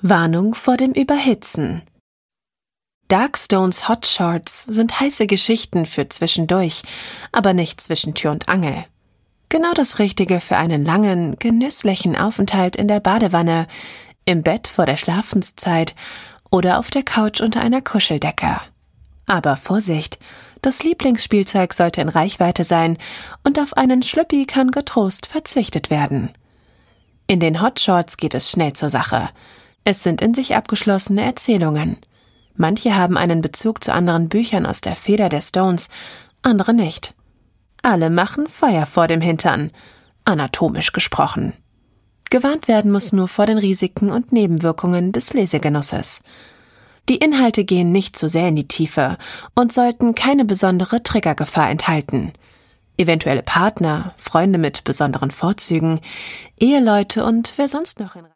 Warnung vor dem Überhitzen. Darkstones Hot Shorts sind heiße Geschichten für zwischendurch, aber nicht zwischen Tür und Angel. Genau das Richtige für einen langen, genüsslichen Aufenthalt in der Badewanne, im Bett vor der Schlafenszeit oder auf der Couch unter einer Kuscheldecke. Aber Vorsicht, das Lieblingsspielzeug sollte in Reichweite sein und auf einen Schlüppi kann getrost verzichtet werden. In den Hot Shorts geht es schnell zur Sache. Es sind in sich abgeschlossene Erzählungen. Manche haben einen Bezug zu anderen Büchern aus der Feder der Stones, andere nicht. Alle machen Feuer vor dem Hintern, anatomisch gesprochen. Gewarnt werden muss nur vor den Risiken und Nebenwirkungen des Lesegenusses. Die Inhalte gehen nicht zu sehr in die Tiefe und sollten keine besondere Triggergefahr enthalten. Eventuelle Partner, Freunde mit besonderen Vorzügen, Eheleute und wer sonst noch in